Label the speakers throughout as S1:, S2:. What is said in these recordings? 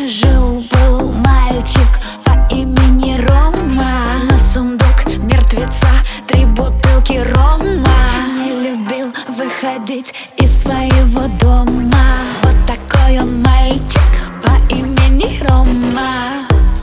S1: Жил-был мальчик по имени Рома. На сундук мертвеца 3 бутылки рома. Не любил выходить из своего дома. Вот такой он мальчик по имени Рома.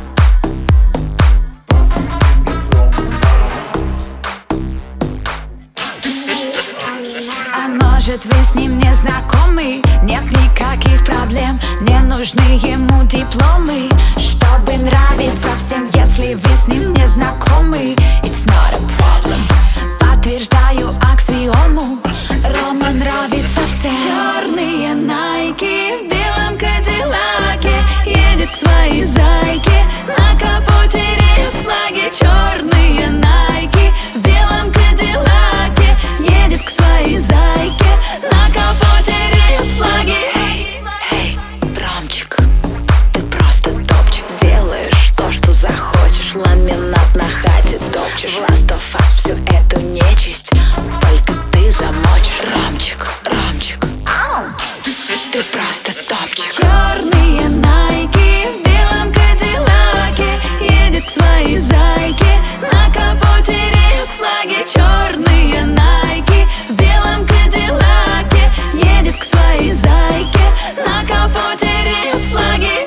S1: А может, вы с ним не знакомы? Нет никаких проблем, не нужны ему дипломы, чтобы нравиться всем, если вы с ним не знакомы. It's not a problem. Подтверждаю аксиому, Рома нравится всем. Черные найки в белом кадиллаке, едет к своей зайке, на капоте рефлаги. Черные найки в белом кадиллаке, едет к своей зайке, на капоте рефлаги.
S2: Эй, Ромчик, ты просто топчик. Делаешь то, что захочешь, ламинат на хате топчешь. В Last of Us всю эту нечисть только ты замочишь. Ромчик, Ромчик, ты просто топчик.
S1: Черные найки в белом кадиллаке, едет к своей зайке, на капоте рефлаги. Черные найки в белом кадиллаке, едет к своей зайке, на капоте рефлаги.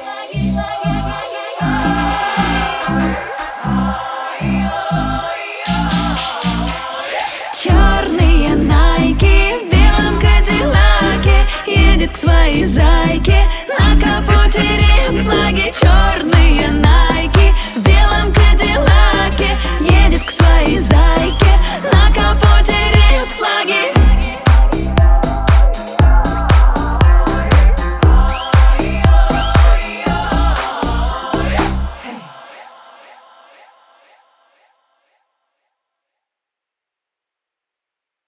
S1: Черные найки в белом кадиллаке, едет к своей зайке, на капоте рефлаги. Черные найки.